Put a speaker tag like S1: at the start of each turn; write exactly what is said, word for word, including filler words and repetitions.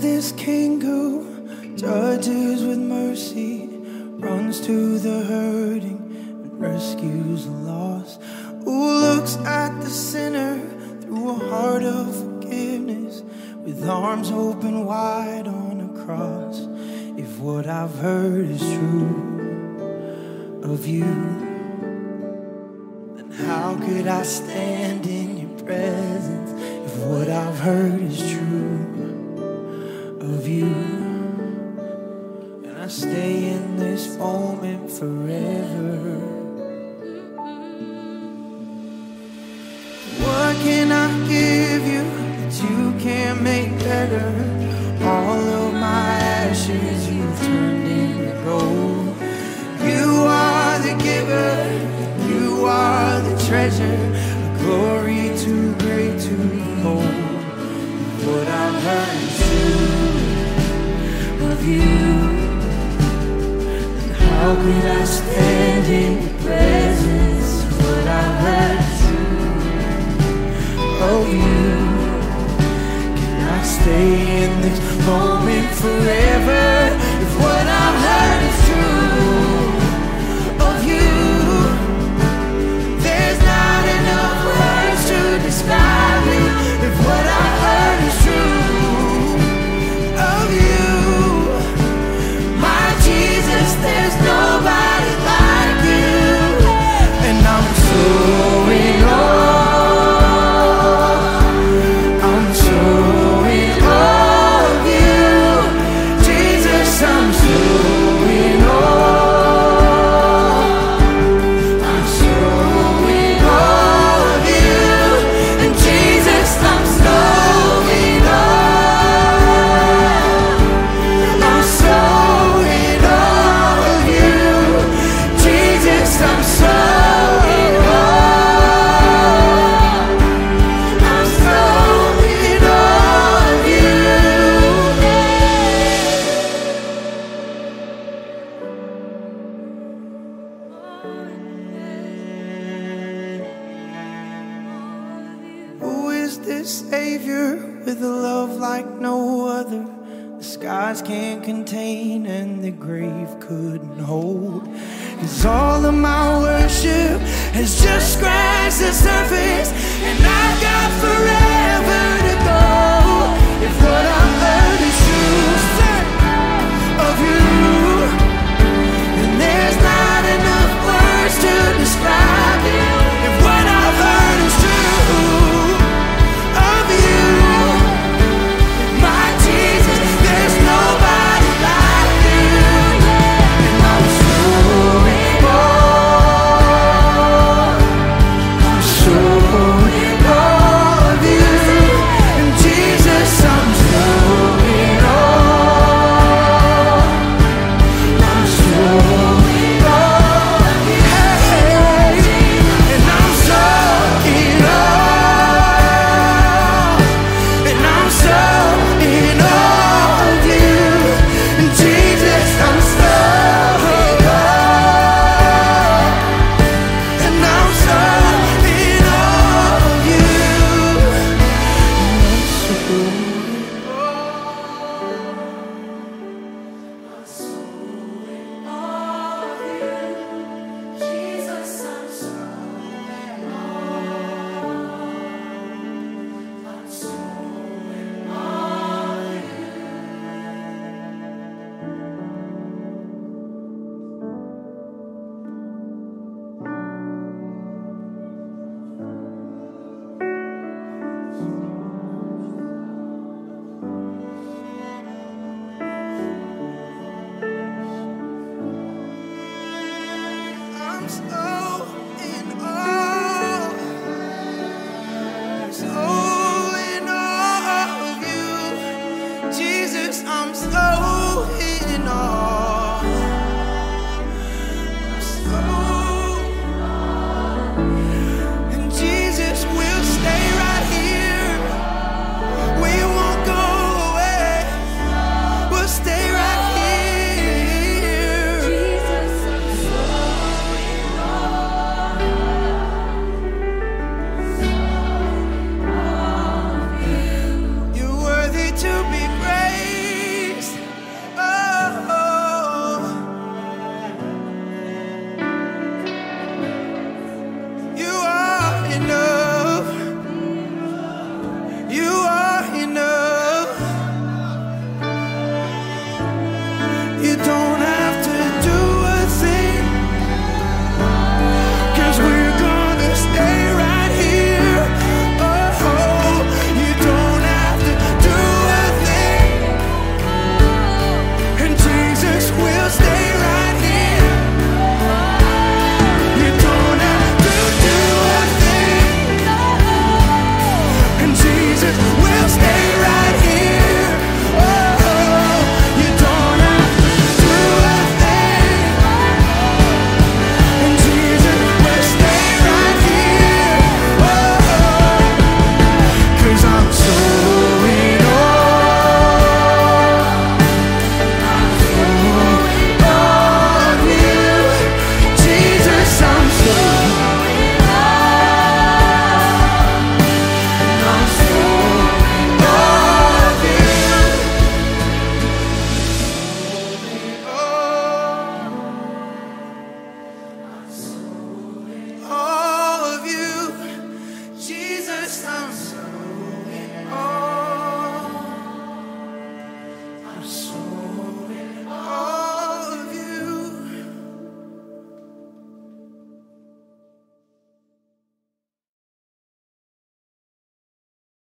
S1: this king who judges with mercy, runs to the hurting and rescues the lost, who looks at the sinner through a heart of forgiveness, with arms open wide on a cross? If what I've heard is true of you, then how could I stand in your presence? If what I've heard is true of you, and I stay in this moment forever. What can I give you that you can't make better? All of my ashes you've turned into gold. You are the giver, you are the treasure, a glory too great to hold. What I've heard is true of you, and how could I stand in your presence? What I've heard is true of you. Can I stay in this moment forever? If what I've heard is true of you, there's not enough words to describe you. If what I've heard is true of you, my Jesus, there's nobody like you. And I'm so in awe, I'm so in awe of you, Jesus, I'm so in awe, I'm so in awe of you, and Jesus, I'm so in awe, I'm so in awe of you, Jesus, I'm so in awe, I'm so in awe of you. Who is this Savior with a love like no other? The skies can't contain and the grave couldn't hold. 'Cause all of my worship has just scratched the surface, and I've got forever